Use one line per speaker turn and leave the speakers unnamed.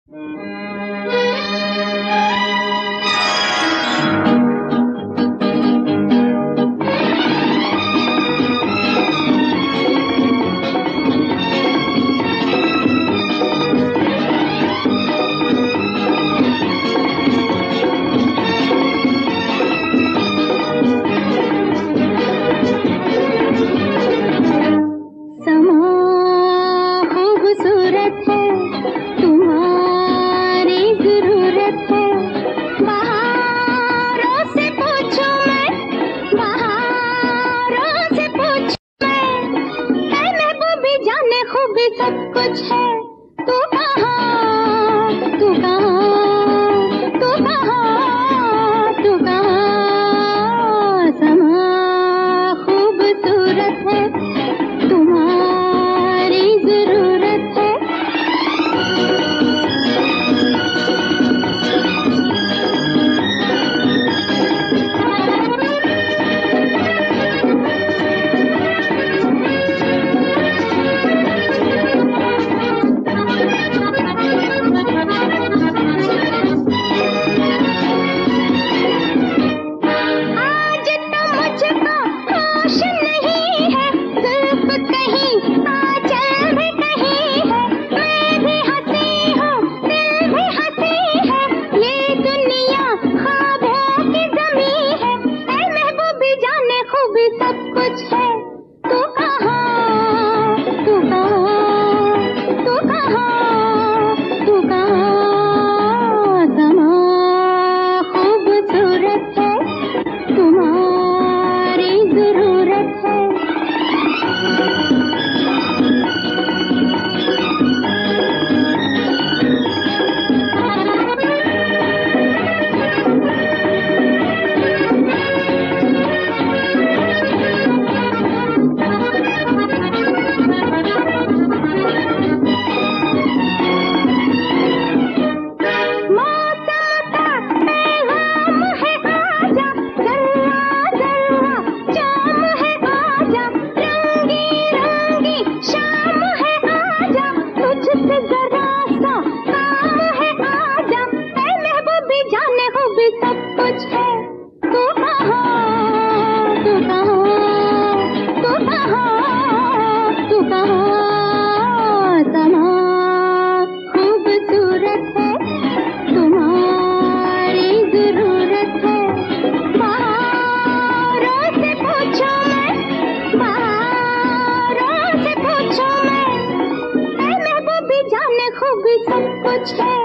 सब कुछ है, तू कहाँ, तू कहाँ, तू कहाँ, तू कहाँ। समा खूबसूरत है, तुम्हारी जरूरत है। सब कुछ है, तू कहाँ, तू कहाँ, तू कहाँ, तू कहाँ। समा खूबसूरत है, तुम्हारी जरूरत है। सब कुछ है, तू कहाँ, तू कहाँ, तू कहाँ, तू कहाँ। समा खूबसूरत है, तुम्हारी जरूरत है। बाहरों से पूछो मैं, बाहरों से पूछो मैं, महबूबी जाने खूबी सब कुछ है।